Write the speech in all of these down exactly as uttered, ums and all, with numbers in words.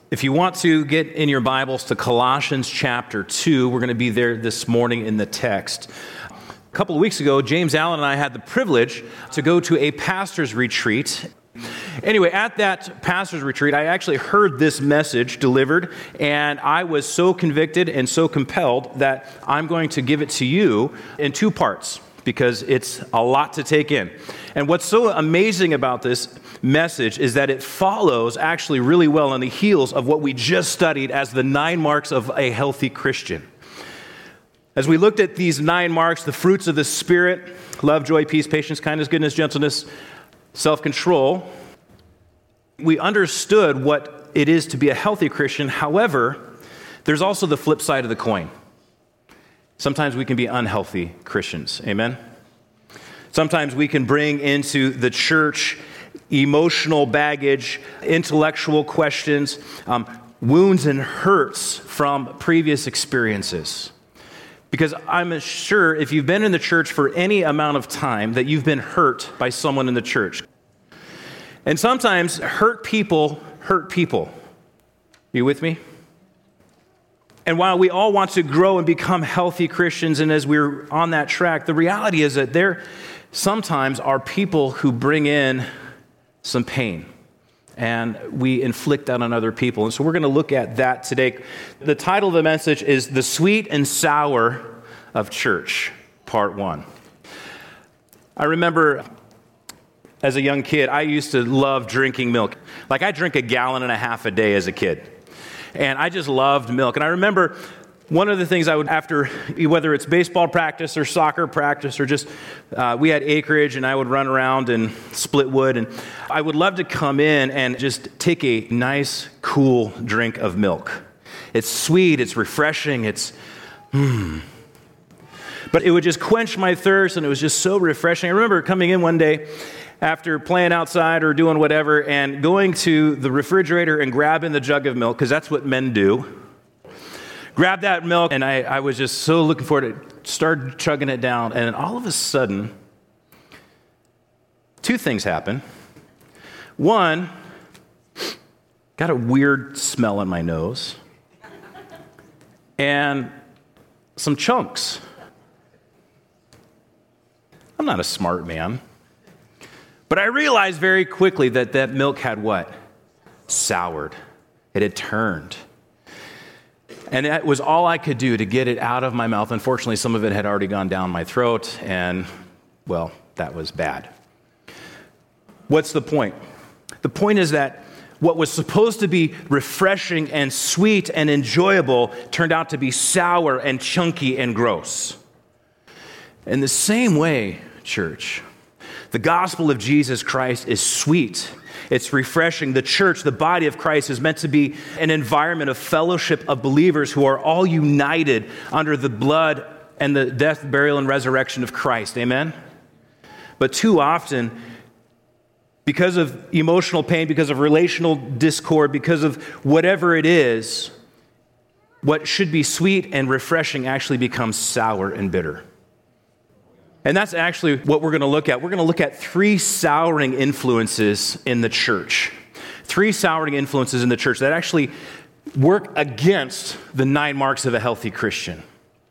If you want to get in your Bibles to Colossians chapter two, we're going to be there this morning in the text. A couple of weeks ago, James Allen and I had the privilege to go to a pastor's retreat. Anyway, at that pastor's retreat, I actually heard this message delivered, and I was so convicted and so compelled that I'm going to give it to you in two parts, because it's a lot to take in. And what's so amazing about this message is that it follows actually really well on the heels of what we just studied as the nine marks of a healthy Christian. As we looked at these nine marks, the fruits of the Spirit, love, joy, peace, patience, kindness, goodness, gentleness, self-control, we understood what it is to be a healthy Christian. However, there's also the flip side of the coin. Sometimes we can be unhealthy Christians. Amen? Sometimes we can bring into the church emotional baggage, intellectual questions, um, wounds and hurts from previous experiences. Because I'm sure if you've been in the church for any amount of time that you've been hurt by someone in the church. And sometimes hurt people hurt people. You with me? And while we all want to grow and become healthy Christians, and as we're on that track, the reality is that there sometimes are people who bring in some pain, and we inflict that on other people. And so we're going to look at that today. The title of the message is The Sweet and Sour of Church, Part One. I remember as a young kid, I used to love drinking milk. Like I drink a gallon and a half a day as a kid. And I just loved milk. And I remember one of the things I would, after, whether it's baseball practice or soccer practice or just, uh, we had acreage and I would run around and split wood. And I would love to come in and just take a nice, cool drink of milk. It's sweet, it's refreshing, it's, hmm. But it would just quench my thirst, and it was just so refreshing. I remember coming in one day after playing outside or doing whatever and going to the refrigerator and grabbing the jug of milk, because that's what men do. Grab that milk, and I, I was just so looking forward to start chugging it down. And all of a sudden, two things happen. One, got a weird smell in my nose, and some chunks. I'm not a smart man. But I realized very quickly that that milk had what? Soured. It had turned. And that was all I could do to get it out of my mouth. Unfortunately, some of it had already gone down my throat, and, well, that was bad. What's the point? The point is that what was supposed to be refreshing and sweet and enjoyable turned out to be sour and chunky and gross. In the same way, church, the gospel of Jesus Christ is sweet. It's refreshing. The church, the body of Christ, is meant to be an environment of fellowship of believers who are all united under the blood and the death, burial, and resurrection of Christ. Amen? But too often, because of emotional pain, because of relational discord, because of whatever it is, what should be sweet and refreshing actually becomes sour and bitter. And that's actually what we're going to look at. We're going to look at three souring influences in the church. Three souring influences in the church that actually work against the nine marks of a healthy Christian.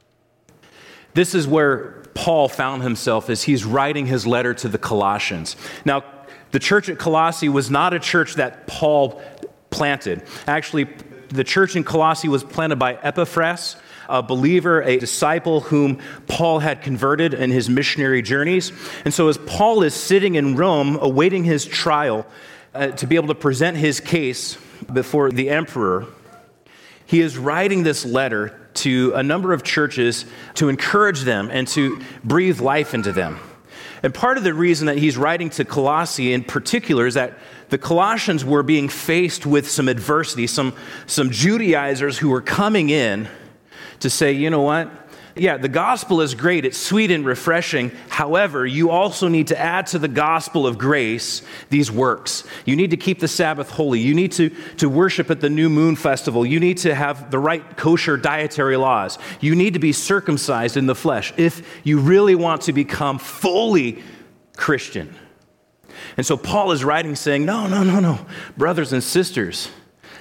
This is where Paul found himself as he's writing his letter to the Colossians. Now, the church at Colossae was not a church that Paul planted. Actually, the church in Colossae was planted by Epaphras, a believer, a disciple whom Paul had converted in his missionary journeys. And so as Paul is sitting in Rome awaiting his trial uh, to be able to present his case before the emperor, he is writing this letter to a number of churches to encourage them and to breathe life into them. And part of the reason that he's writing to Colossae in particular is that the Colossians were being faced with some adversity, some, some Judaizers who were coming in to say, you know what? Yeah, the gospel is great. It's sweet and refreshing. However, you also need to add to the gospel of grace these works. You need to keep the Sabbath holy. You need to, to worship at the New Moon Festival. You need to have the right kosher dietary laws. You need to be circumcised in the flesh if you really want to become fully Christian. And so Paul is writing saying, no, no, no, no. Brothers and sisters,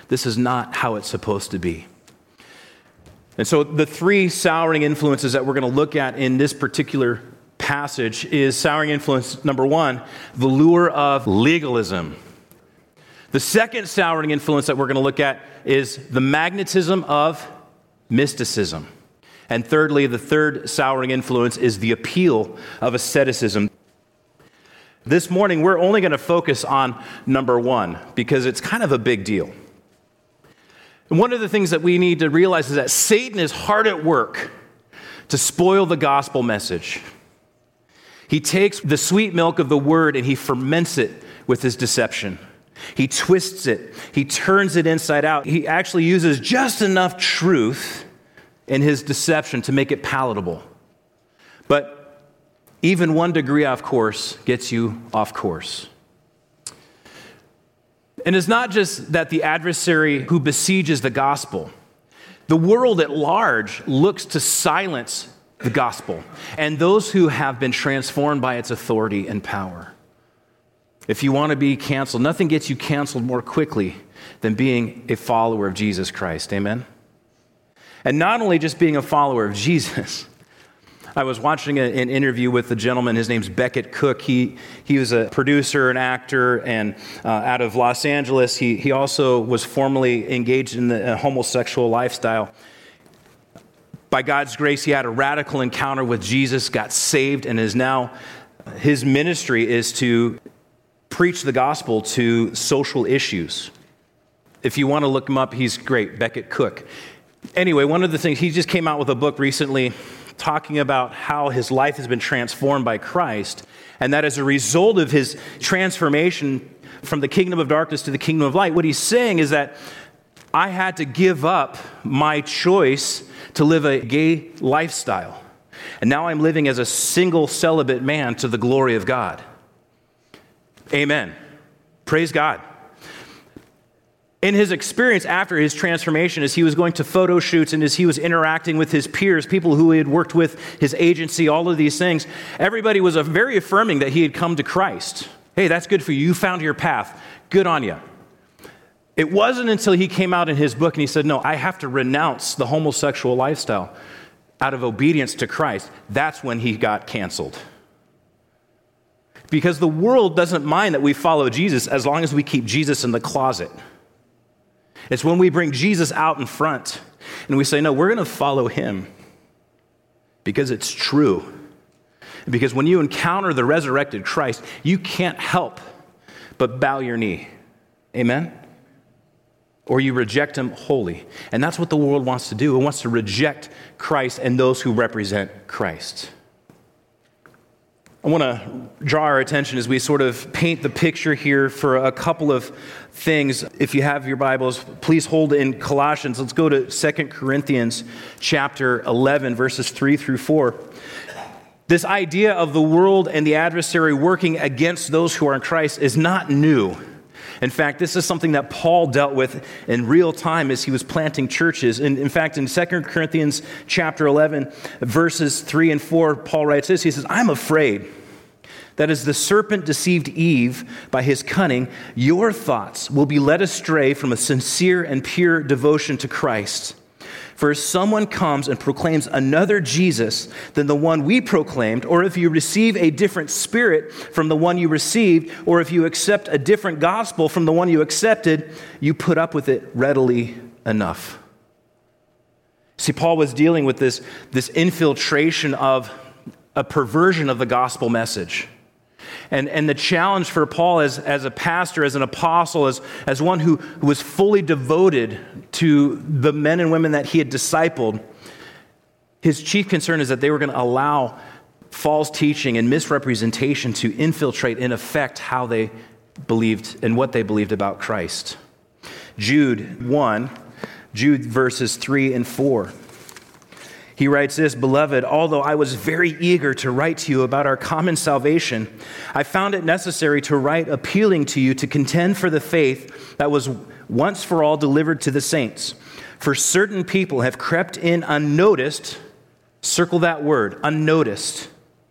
This is not how it's supposed to be. And so the three souring influences that we're going to look at in this particular passage is souring influence number one, the lure of legalism. The second souring influence that we're going to look at is the magnetism of mysticism. And thirdly, the third souring influence is the appeal of asceticism. This morning, we're only going to focus on number one because it's kind of a big deal. And one of the things that we need to realize is that Satan is hard at work to spoil the gospel message. He takes the sweet milk of the word and he ferments it with his deception. He twists it. He turns it inside out. He actually uses just enough truth in his deception to make it palatable. But even one degree off course gets you off course. And it's not just that the adversary who besieges the gospel, the world at large looks to silence the gospel and those who have been transformed by its authority and power. If you want to be canceled, nothing gets you canceled more quickly than being a follower of Jesus Christ. Amen? And not only just being a follower of Jesus. I was watching a, an interview with a gentleman, his name's Becket Cook. He he was a producer, an actor, and uh, out of Los Angeles. He, he also was formerly engaged in the uh, homosexual lifestyle. By God's grace, he had a radical encounter with Jesus, got saved, and is now, his ministry is to preach the gospel to social issues. If you want to look him up, he's great, Becket Cook. Anyway, one of the things, he just came out with a book recently talking about how his life has been transformed by Christ, and that as a result of his transformation from the kingdom of darkness to the kingdom of light, what he's saying is that I had to give up my choice to live a gay lifestyle, and now I'm living as a single celibate man to the glory of God. Amen. Praise God. In his experience after his transformation, as he was going to photo shoots and as he was interacting with his peers, people who he had worked with, his agency, all of these things, everybody was very affirming that he had come to Christ. Hey, that's good for you. You found your path. Good on you. It wasn't until he came out in his book and he said, no, I have to renounce the homosexual lifestyle out of obedience to Christ. That's when he got canceled. Because the world doesn't mind that we follow Jesus as long as we keep Jesus in the closet. It's when we bring Jesus out in front and we say, no, we're going to follow him because it's true. Because when you encounter the resurrected Christ, you can't help but bow your knee. Amen? Or you reject him wholly. And that's what the world wants to do. It wants to reject Christ and those who represent Christ. I want to draw our attention as we sort of paint the picture here for a couple of things. If you have your Bibles, please hold in Colossians. Let's go to Second Corinthians chapter eleven, verses three through four. This idea of the world and the adversary working against those who are in Christ is not new. In fact, this is something that Paul dealt with in real time as he was planting churches. And in fact, in Second Corinthians chapter eleven, verses three and four, Paul writes this. He says, I'm afraid that as the serpent deceived Eve by his cunning, your thoughts will be led astray from a sincere and pure devotion to Christ. For if someone comes and proclaims another Jesus than the one we proclaimed, or if you receive a different spirit from the one you received, or if you accept a different gospel from the one you accepted, you put up with it readily enough. See, Paul was dealing with this, this infiltration of a perversion of the gospel message. And, and the challenge for Paul as, as a pastor, as an apostle, as, as one who, who was fully devoted to the men and women that he had discipled, his chief concern is that they were going to allow false teaching and misrepresentation to infiltrate and affect how they believed and what they believed about Christ. Jude one, Jude verses three and four. He writes this, Beloved, although I was very eager to write to you about our common salvation, I found it necessary to write appealing to you to contend for the faith that was once for all delivered to the saints. For certain people have crept in unnoticed, circle that word, unnoticed,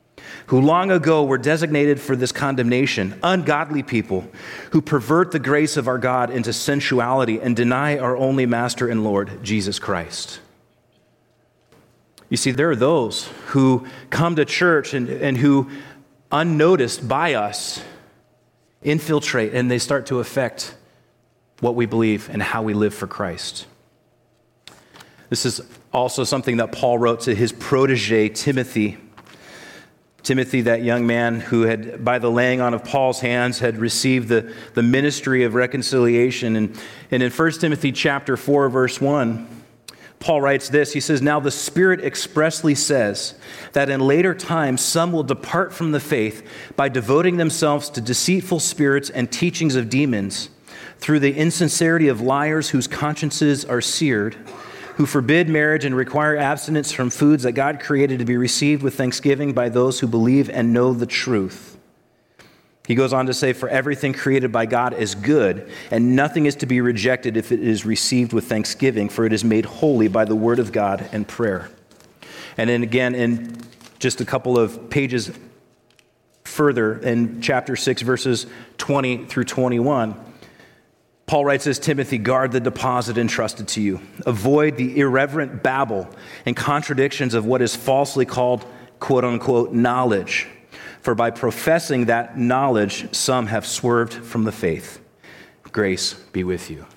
who long ago were designated for this condemnation, ungodly people who pervert the grace of our God into sensuality and deny our only Master and Lord, Jesus Christ. You see, there are those who come to church and, and who, unnoticed by us, infiltrate and they start to affect what we believe and how we live for Christ. This is also something that Paul wrote to his protege, Timothy. Timothy, that young man who had, by the laying on of Paul's hands, had received the, the ministry of reconciliation. And, and in First Timothy chapter four, verse one, Paul writes this. He says, "Now the Spirit expressly says that in later times some will depart from the faith by devoting themselves to deceitful spirits and teachings of demons, through the insincerity of liars whose consciences are seared, who forbid marriage and require abstinence from foods that God created to be received with thanksgiving by those who believe and know the truth." He goes on to say, "For everything created by God is good, and nothing is to be rejected if it is received with thanksgiving, for it is made holy by the word of God and prayer." And then again, in just a couple of pages further, in chapter six, verses twenty through twenty-one, Paul writes this, "Timothy, guard the deposit entrusted to you. Avoid the irreverent babble and contradictions of what is falsely called, quote unquote, knowledge. For by professing that knowledge, some have swerved from the faith. Grace be with you."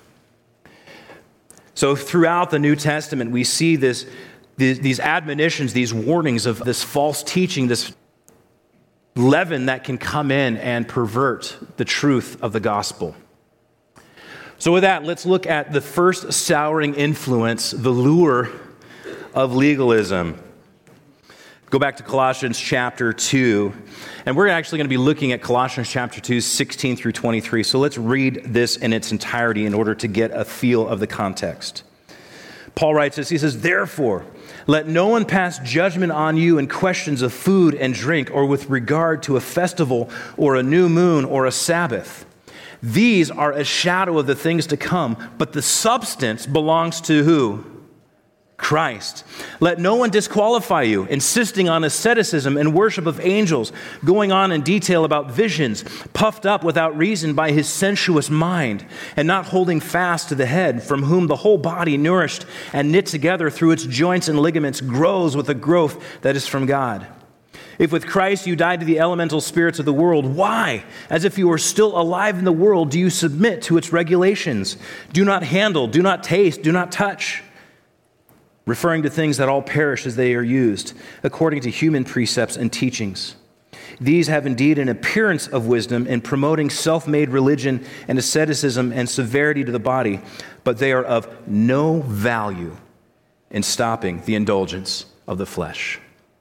So throughout the New Testament, we see this, these admonitions, these warnings of this false teaching, this leaven that can come in and pervert the truth of the gospel. So with that, let's look at the first souring influence, the lure of legalism. Go back to Colossians chapter two, and we're actually going to be looking at Colossians chapter two, sixteen through twenty-three. So let's read this in its entirety in order to get a feel of the context. Paul writes this, he says, "Therefore, let no one pass judgment on you in questions of food and drink, or with regard to a festival, or a new moon, or a Sabbath. These are a shadow of the things to come, but the substance belongs to who? Christ. Let no one disqualify you, insisting on asceticism and worship of angels, going on in detail about visions, puffed up without reason by his sensuous mind, and not holding fast to the head, from whom the whole body, nourished and knit together through its joints and ligaments, grows with a growth that is from God. If with Christ you died to the elemental spirits of the world, why, as if you were still alive in the world, do you submit to its regulations? Do not handle, do not taste, do not touch, referring to things that all perish as they are used, according to human precepts and teachings. These have indeed an appearance of wisdom in promoting self-made religion and asceticism and severity to the body, but they are of no value in stopping the indulgence of the flesh."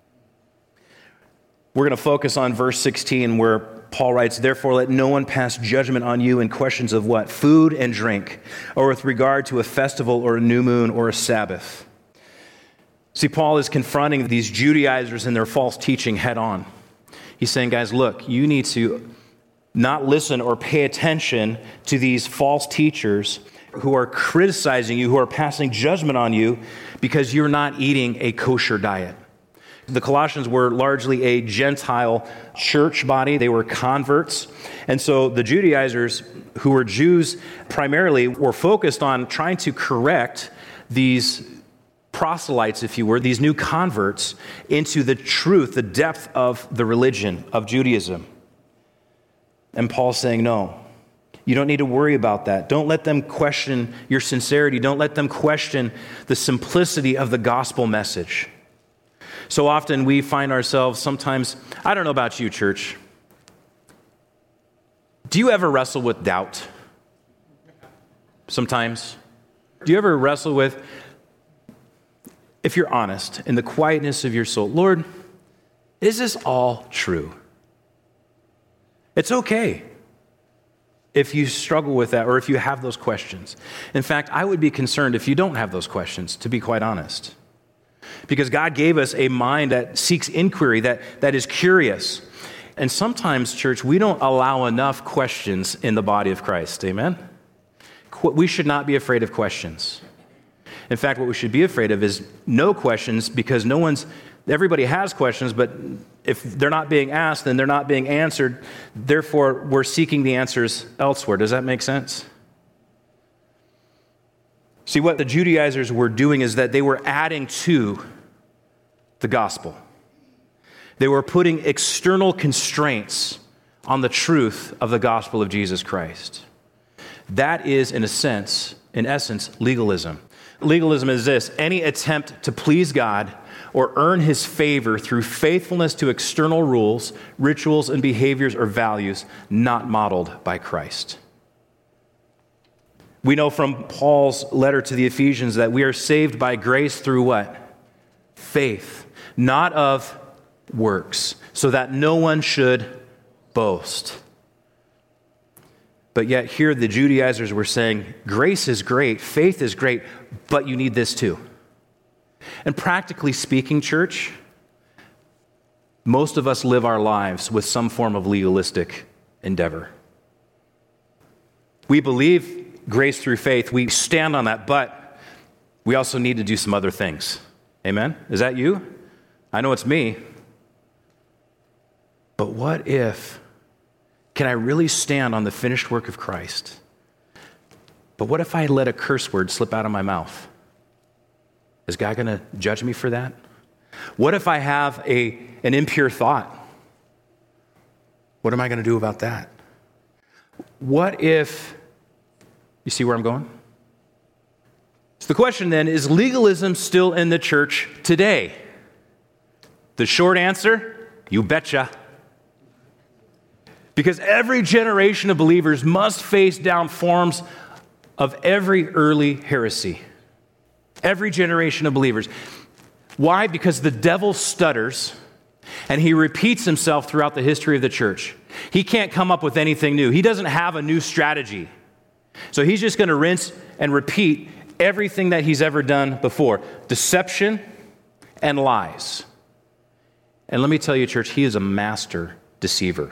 We're going to focus on verse sixteen, where Paul writes, "Therefore let no one pass judgment on you in questions of what? Food and drink, or with regard to a festival or a new moon or a Sabbath." See, Paul is confronting these Judaizers and their false teaching head on. He's saying, guys, look, you need to not listen or pay attention to these false teachers who are criticizing you, who are passing judgment on you because you're not eating a kosher diet. The Colossians were largely a Gentile church body. They were converts. And so the Judaizers, who were Jews primarily, were focused on trying to correct these proselytes, if you were, these new converts, into the truth, the depth of the religion of Judaism. And Paul's saying, no, you don't need to worry about that. Don't let them question your sincerity. Don't let them question the simplicity of the gospel message. So often we find ourselves sometimes, I don't know about you, church. Do you ever wrestle with doubt? Sometimes. Do you ever wrestle with, if you're honest, in the quietness of your soul, Lord, is this all true? It's okay if you struggle with that or if you have those questions. In fact, I would be concerned if you don't have those questions, to be quite honest. Because God gave us a mind that seeks inquiry, that, that is curious. And sometimes, church, we don't allow enough questions in the body of Christ. Amen? We should not be afraid of questions. In fact, what we should be afraid of is no questions, because no one's, everybody has questions, but If they're not being asked, then they're not being answered. Therefore, we're seeking the answers elsewhere. Does that make sense? See, what the Judaizers were doing is that they were adding to the gospel. They were putting external constraints on the truth of the gospel of Jesus Christ. That is, in a sense, in essence, legalism. Legalism is this: any attempt to please God or earn his favor through faithfulness to external rules, rituals, and behaviors or values not modeled by Christ. We know from Paul's letter to the Ephesians that we are saved by grace through what? Faith, not of works, so that no one should boast. But yet here the Judaizers were saying, grace is great, faith is great, but you need this too. And practically speaking, church, most of us live our lives with some form of legalistic endeavor. We believe grace through faith, we stand on that, but we also need to do some other things. Amen? Is that you? I know it's me. But what if, can I really stand on the finished work of Christ? But what if I let a curse word slip out of my mouth? Is God going to judge me for that? What if I have a, an impure thought? What am I going to do about that? What if, you see where I'm going? So the question then, is legalism still in the church today? The short answer, you betcha. Because every generation of believers must face down forms of every early heresy. Every generation of believers. Why? Because the devil stutters and he repeats himself throughout the history of the church. He can't come up with anything new. He doesn't have a new strategy. So he's just going to rinse and repeat everything that he's ever done before. Deception and lies. And let me tell you, church, he is a master deceiver.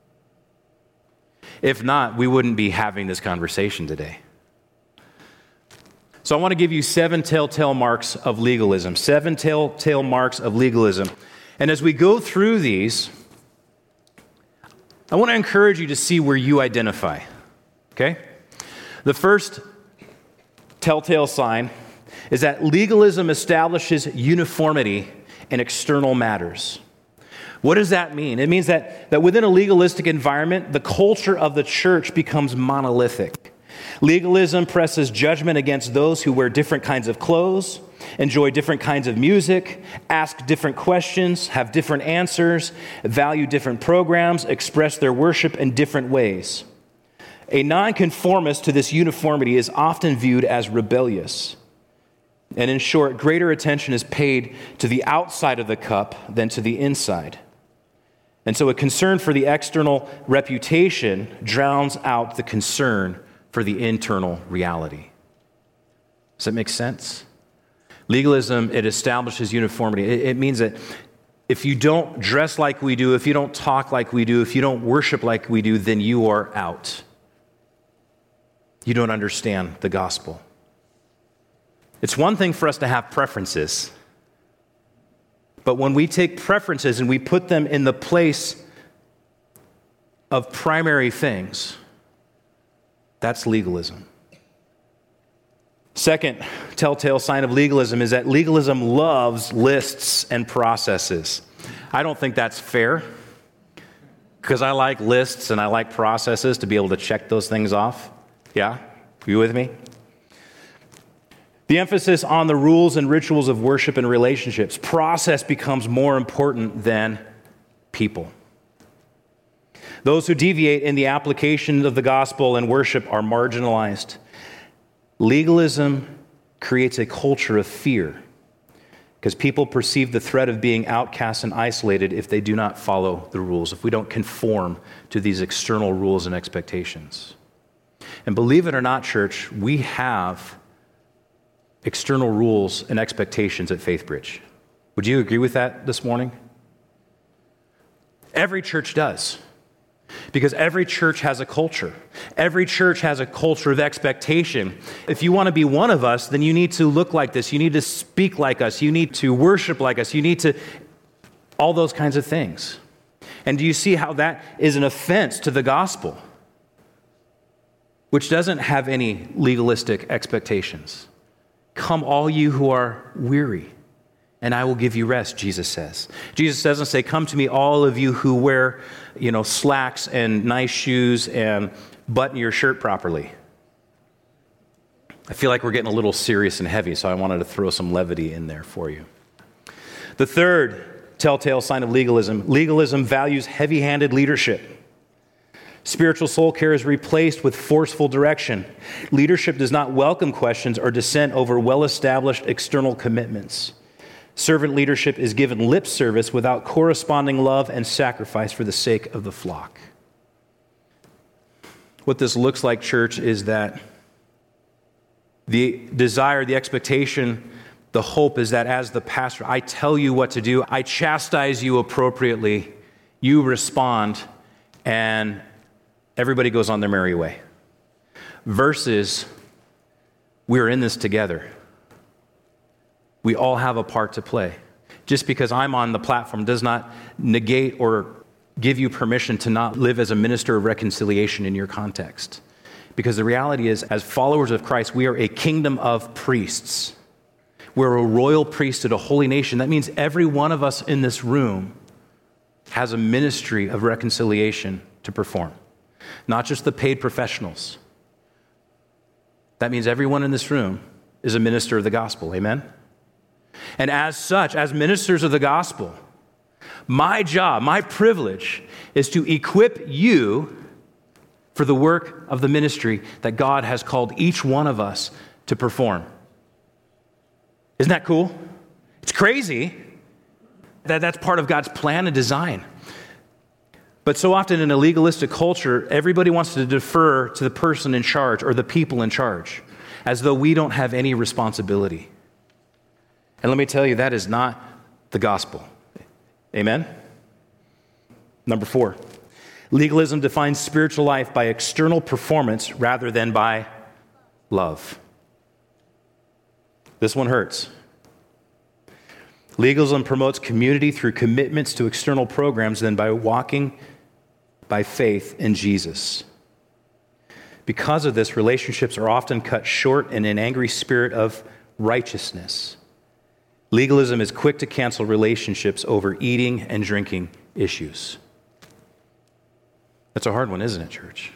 If not, we wouldn't be having this conversation today. So I want to give you seven telltale marks of legalism. Seven telltale marks of legalism. And as we go through these, I want to encourage you to see where you identify. Okay? The first telltale sign is that legalism establishes uniformity in external matters. What does that mean? It means that, that within a legalistic environment, the culture of the church becomes monolithic. Legalism presses judgment against those who wear different kinds of clothes, enjoy different kinds of music, ask different questions, have different answers, value different programs, express their worship in different ways. A nonconformist to this uniformity is often viewed as rebellious. And in short, greater attention is paid to the outside of the cup than to the inside. And so a concern for the external reputation drowns out the concern for the internal reality. Does that make sense? Legalism, it establishes uniformity. It, it means that if you don't dress like we do, if you don't talk like we do, if you don't worship like we do, then you are out. You don't understand the gospel. It's one thing for us to have preferences, but when we take preferences and we put them in the place of primary things, that's legalism. Second telltale sign of legalism is that legalism loves lists and processes. I don't think that's fair, because I like lists and I like processes to be able to check those things off. Yeah? You with me? The emphasis on the rules and rituals of worship and relationships. Process becomes more important than people. Those who deviate in the application of the gospel and worship are marginalized. Legalism creates a culture of fear because people perceive the threat of being outcast and isolated if they do not follow the rules, if we don't conform to these external rules and expectations. And believe it or not, church, we have external rules and expectations at FaithBridge. Would you agree with that this morning? Every church does. Because every church has a culture. Every church has a culture of expectation. If you want to be one of us, then you need to look like this. You need to speak like us. You need to worship like us. You need to all those kinds of things. And do you see how that is an offense to the gospel, which doesn't have any legalistic expectations? Come all you who are weary, and I will give you rest, Jesus says. Jesus doesn't say, come to me all of you who wear, you know, slacks and nice shoes and button your shirt properly. I feel like we're getting a little serious and heavy, so I wanted to throw some levity in there for you. The third telltale sign of legalism, legalism values heavy-handed leadership. Spiritual soul care is replaced with forceful direction. Leadership does not welcome questions or dissent over well-established external commitments. Servant leadership is given lip service without corresponding love and sacrifice for the sake of the flock. What this looks like, church, is that the desire, the expectation, the hope is that as the pastor, I tell you what to do, I chastise you appropriately, you respond, and everybody goes on their merry way. Versus, we're in this together. We all have a part to play. Just because I'm on the platform does not negate or give you permission to not live as a minister of reconciliation in your context. Because the reality is, as followers of Christ, we are a kingdom of priests. We're a royal priesthood, a holy nation. That means every one of us in this room has a ministry of reconciliation to perform. Not just the paid professionals. That means everyone in this room is a minister of the gospel. Amen? And as such, as ministers of the gospel, my job, my privilege is to equip you for the work of the ministry that God has called each one of us to perform. Isn't that cool? It's crazy that that's part of God's plan and design. But so often in a legalistic culture, everybody wants to defer to the person in charge or the people in charge, as though we don't have any responsibility. And let me tell you, that is not the gospel. Amen? Number four. Legalism defines spiritual life by external performance rather than by love. This one hurts. Legalism promotes community through commitments to external programs than by walking by faith in Jesus. Because of this, relationships are often cut short in an angry spirit of righteousness. Legalism is quick to cancel relationships over eating and drinking issues. That's a hard one, isn't it, church?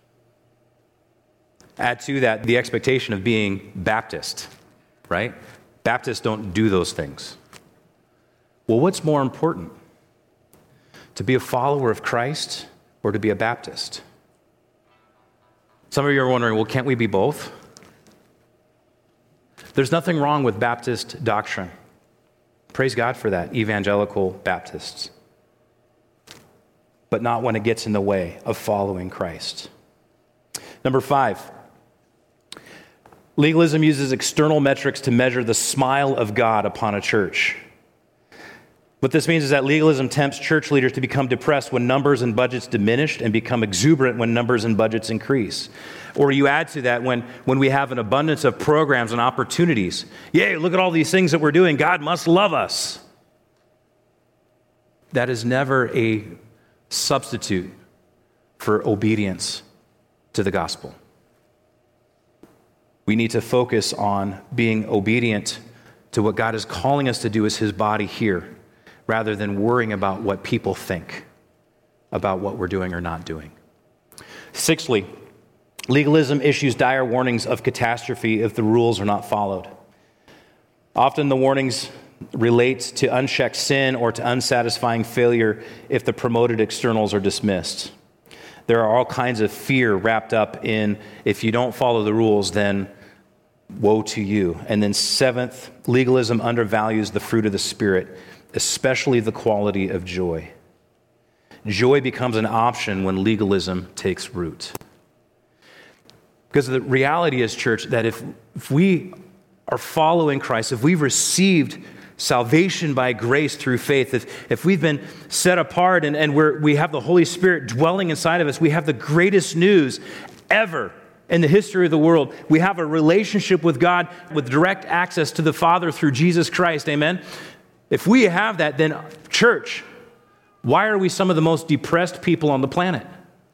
Add to that the expectation of being Baptist, right? Baptists don't do those things. Well, what's more important? To be a follower of Christ or to be a Baptist? Some of you are wondering, well, can't we be both? There's nothing wrong with Baptist doctrine. Praise God for that, evangelical Baptists. But not when it gets in the way of following Christ. Number five, legalism uses external metrics to measure the smile of God upon a church. What this means is that legalism tempts church leaders to become depressed when numbers and budgets diminish and become exuberant when numbers and budgets increase. Or you add to that when, when we have an abundance of programs and opportunities. Yay, look at all these things that we're doing. God must love us. That is never a substitute for obedience to the gospel. We need to focus on being obedient to what God is calling us to do as his body here, rather than worrying about what people think about what we're doing or not doing. Sixthly, legalism issues dire warnings of catastrophe if the rules are not followed. Often the warnings relate to unchecked sin or to unsatisfying failure if the promoted externals are dismissed. There are all kinds of fear wrapped up in, if you don't follow the rules, then woe to you. And then seventh, legalism undervalues the fruit of the Spirit, especially the quality of joy. Joy becomes an option when legalism takes root. Because the reality is, church, that if, if we are following Christ, if we've received salvation by grace through faith, if, if we've been set apart and, and we're, we have the Holy Spirit dwelling inside of us, we have the greatest news ever in the history of the world. We have a relationship with God with direct access to the Father through Jesus Christ, amen? If we have that, then church, why are we some of the most depressed people on the planet?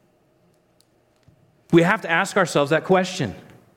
We have to ask ourselves that question.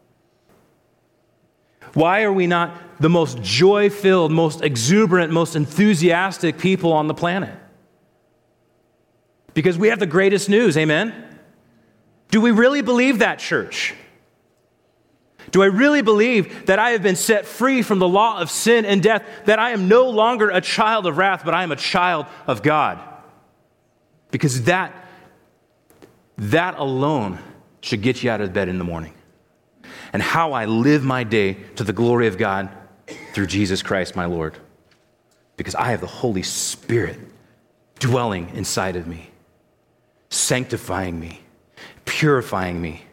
Why are we not the most joy-filled, most exuberant, most enthusiastic people on the planet? Because we have the greatest news, amen? Do we really believe that, church? Do I really believe that I have been set free from the law of sin and death, that I am no longer a child of wrath, but I am a child of God? Because that, that alone should get you out of bed in the morning. And how I live my day to the glory of God through Jesus Christ, my Lord. Because I have the Holy Spirit dwelling inside of me, sanctifying me, purifying me,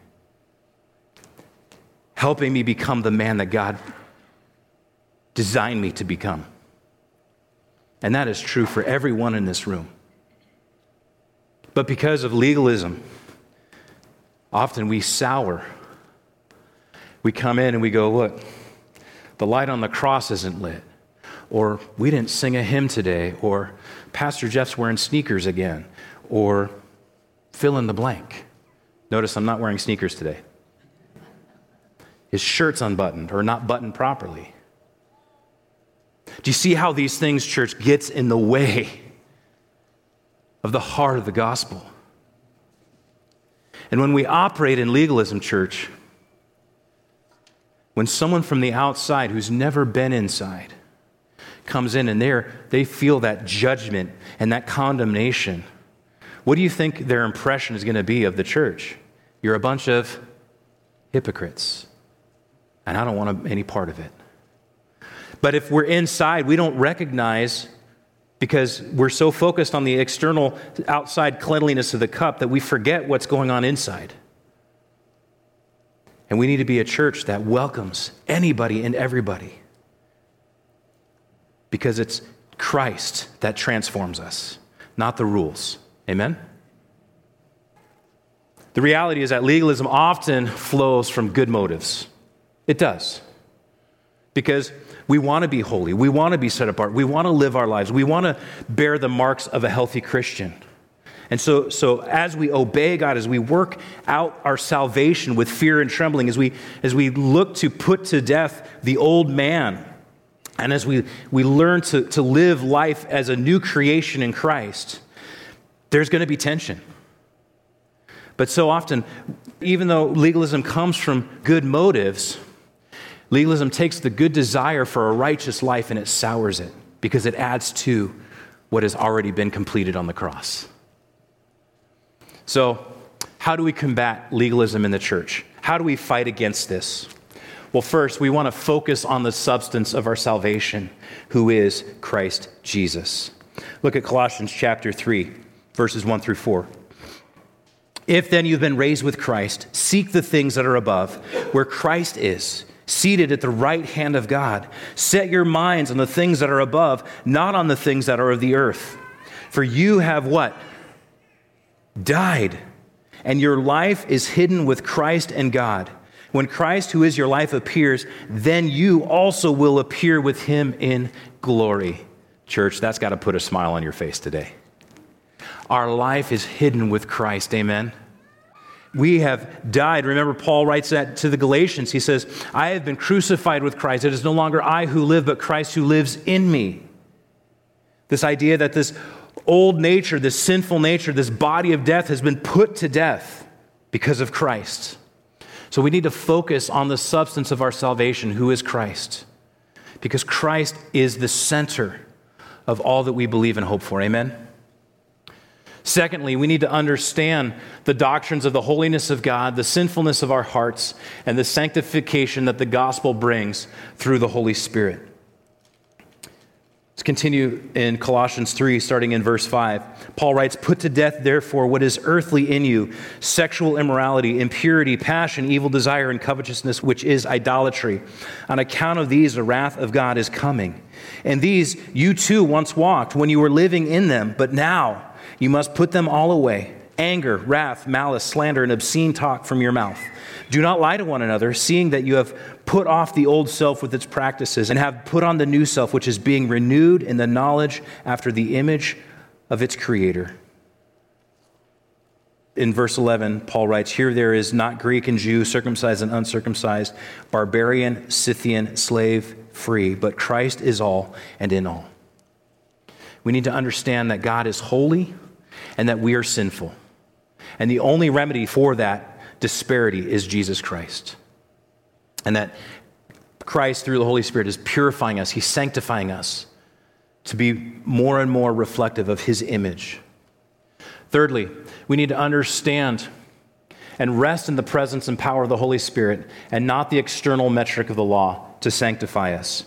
helping me become the man that God designed me to become. And that is true for everyone in this room. But because of legalism, often we sour. We come in and we go, look, the light on the cross isn't lit. Or we didn't sing a hymn today. Or Pastor Jeff's wearing sneakers again. Or fill in the blank. Notice I'm not wearing sneakers today. His shirt's unbuttoned or not buttoned properly. Do you see how these things, church, gets in the way of the heart of the gospel? And when we operate in legalism, church, when someone from the outside who's never been inside comes in and they're, they feel that judgment and that condemnation, what do you think their impression is going to be of the church? You're a bunch of hypocrites, and I don't want any part of it. But if we're inside, we don't recognize, because we're so focused on the external, outside cleanliness of the cup that we forget what's going on inside. And we need to be a church that welcomes anybody and everybody, because it's Christ that transforms us, not the rules. Amen? The reality is that legalism often flows from good motives. It does. Because we want to be holy. We want to be set apart. We want to live our lives. We want to bear the marks of a healthy Christian. And so, so as we obey God, as we work out our salvation with fear and trembling, as we, as we look to put to death the old man, and as we, we learn to, to live life as a new creation in Christ, there's going to be tension. But so often, even though legalism comes from good motives, legalism takes the good desire for a righteous life and it sours it because it adds to what has already been completed on the cross. So, how do we combat legalism in the church? How do we fight against this? Well, first, we want to focus on the substance of our salvation, who is Christ Jesus. Look at Colossians chapter three, verses one through four. If then you've been raised with Christ, seek the things that are above, where Christ is, seated at the right hand of God. Set your minds on the things that are above, not on the things that are of the earth. For you have what? Died, and your life is hidden with Christ in God. When Christ, who is your life, appears, then you also will appear with him in glory. Church, that's got to put a smile on your face today. Our life is hidden with Christ, amen? We have died. Remember, Paul writes that to the Galatians. He says, I have been crucified with Christ. It is no longer I who live, but Christ who lives in me. This idea that this old nature, this sinful nature, this body of death has been put to death because of Christ. So we need to focus on the substance of our salvation, who is Christ. Because Christ is the center of all that we believe and hope for. Amen? Secondly, we need to understand the doctrines of the holiness of God, the sinfulness of our hearts, and the sanctification that the gospel brings through the Holy Spirit. Let's continue in Colossians three, starting in verse five. Paul writes, put to death, therefore, what is earthly in you, sexual immorality, impurity, passion, evil desire, and covetousness, which is idolatry. On account of these, the wrath of God is coming. And these you too once walked when you were living in them, but now you must put them all away. anger, wrath, malice, slander, and obscene talk from your mouth. Do not lie to one another, seeing that you have put off the old self with its practices and have put on the new self, which is being renewed in the knowledge after the image of its creator. In verse eleven, Paul writes, here there is not Greek and Jew, circumcised and uncircumcised, barbarian, Scythian, slave, free, but Christ is all and in all. We need to understand that God is holy and that we are sinful. And the only remedy for that disparity is Jesus Christ. And that Christ, through the Holy Spirit, is purifying us. He's sanctifying us to be more and more reflective of his image. Thirdly, we need to understand and rest in the presence and power of the Holy Spirit and not the external metric of the law to sanctify us.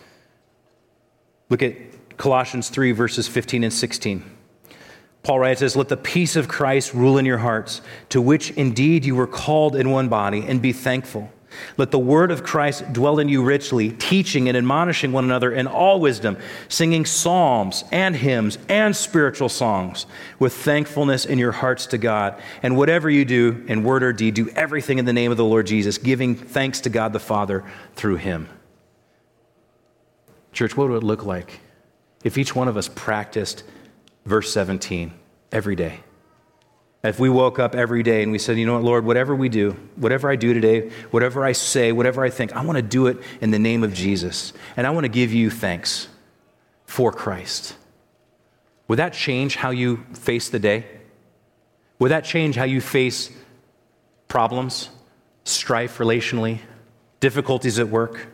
Look at Colossians three, verses fifteen and sixteen. Paul writes this, let the peace of Christ rule in your hearts, to which indeed you were called in one body, and be thankful. Let the word of Christ dwell in you richly, teaching and admonishing one another in all wisdom, singing psalms and hymns and spiritual songs with thankfulness in your hearts to God. And whatever you do in word or deed, do everything in the name of the Lord Jesus, giving thanks to God the Father through him. Church, what would it look like if each one of us practiced verse seventeen every day? If we woke up every day and we said, you know what, Lord, whatever we do, whatever I do today, whatever I say, whatever I think, I want to do it in the name of Jesus. And I want to give you thanks for Christ. Would that change how you face the day? Would that change how you face problems, strife relationally, difficulties at work?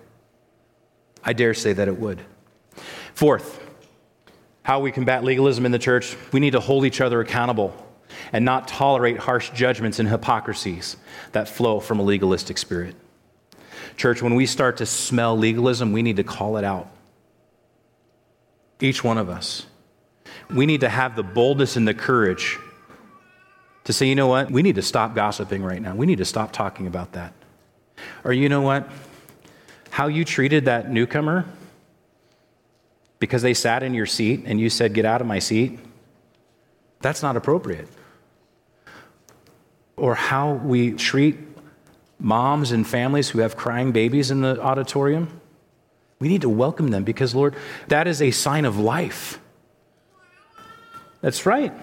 I dare say that it would. Fourth, how we combat legalism in the church, we need to hold each other accountable and not tolerate harsh judgments and hypocrisies that flow from a legalistic spirit. Church, when we start to smell legalism, we need to call it out. Each one of us. We need to have the boldness and the courage to say, you know what? We need to stop gossiping right now. We need to stop talking about that. Or you know what? How you treated that newcomer because they sat in your seat and you said, get out of my seat, that's not appropriate. Or how we treat moms and families who have crying babies in the auditorium. We need to welcome them because, Lord, that is a sign of life. That's right.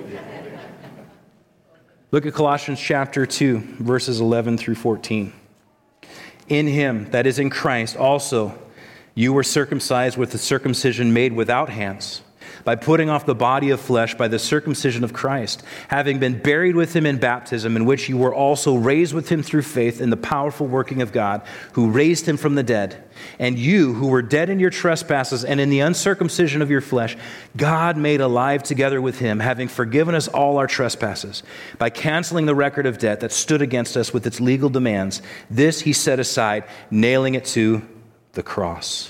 Look at Colossians chapter two, verses eleven through fourteen. In him, that is in Christ, also you were circumcised with the circumcision made without hands, by putting off the body of flesh by the circumcision of Christ, having been buried with him in baptism, in which you were also raised with him through faith in the powerful working of God, who raised him from the dead. And you, who were dead in your trespasses and in the uncircumcision of your flesh, God made alive together with him, having forgiven us all our trespasses, by canceling the record of debt that stood against us with its legal demands. This he set aside, nailing it to the cross.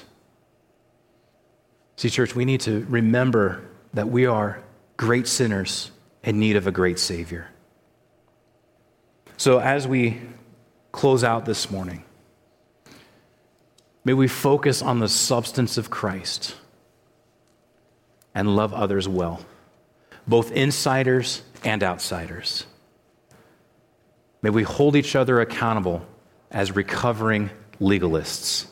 See, church, we need to remember that we are great sinners in need of a great Savior. So as we close out this morning, may we focus on the substance of Christ and love others well, both insiders and outsiders. May we hold each other accountable as recovering legalists,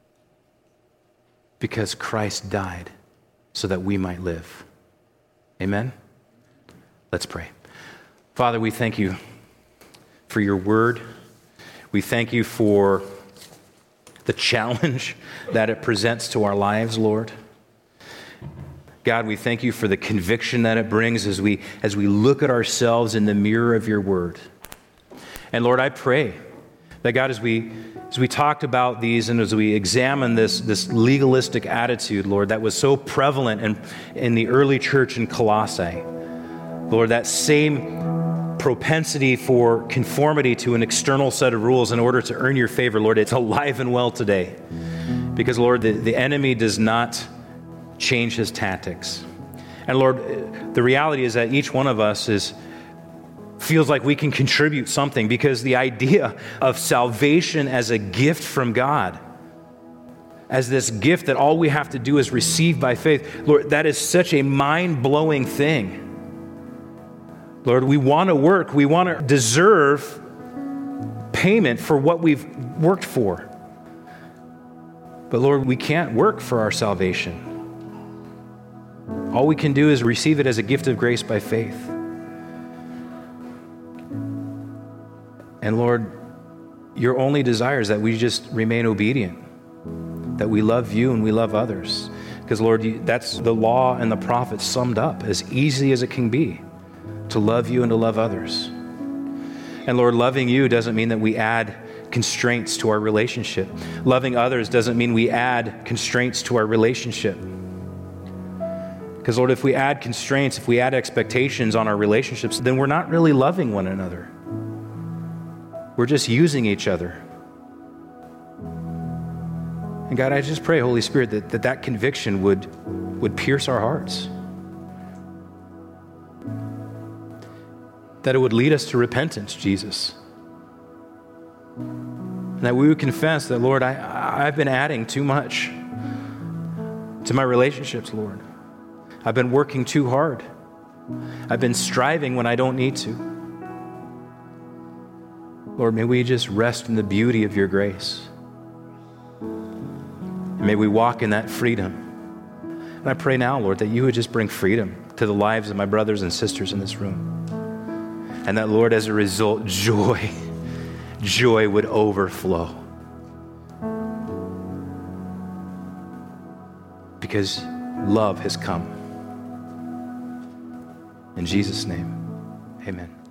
because Christ died so that we might live. Amen? Let's pray. Father, we thank you for your word. We thank you for the challenge that it presents to our lives, Lord. God, we thank you for the conviction that it brings as we, as we look at ourselves in the mirror of your word. And Lord, I pray that, God, as we As we talked about these and as we examine this, this legalistic attitude, Lord, that was so prevalent in, in the early church in Colossae, Lord, that same propensity for conformity to an external set of rules in order to earn your favor, Lord, it's alive and well today. Because, Lord, the, the enemy does not change his tactics. And, Lord, the reality is that each one of us is feels like we can contribute something, because the idea of salvation as a gift from God, as this gift that all we have to do is receive by faith, Lord, that is such a mind-blowing thing. Lord, we want to work. We want to deserve payment for what we've worked for. But Lord, we can't work for our salvation. All we can do is receive it as a gift of grace by faith. And Lord, your only desire is that we just remain obedient, that we love you and we love others. Because Lord, you, that's the law and the prophets summed up as easy as it can be, to love you and to love others. And Lord, loving you doesn't mean that we add constraints to our relationship. Loving others doesn't mean we add constraints to our relationship. Because Lord, if we add constraints, if we add expectations on our relationships, then we're not really loving one another. We're just using each other. And God, I just pray, Holy Spirit, that that, that conviction would, would pierce our hearts. That it would lead us to repentance, Jesus. And that we would confess that, Lord, I, I've been adding too much to my relationships, Lord. I've been working too hard. I've been striving when I don't need to. Lord, may we just rest in the beauty of your grace. And may we walk in that freedom. And I pray now, Lord, that you would just bring freedom to the lives of my brothers and sisters in this room. And that, Lord, as a result, joy, joy would overflow. Because love has come. In Jesus' name, amen.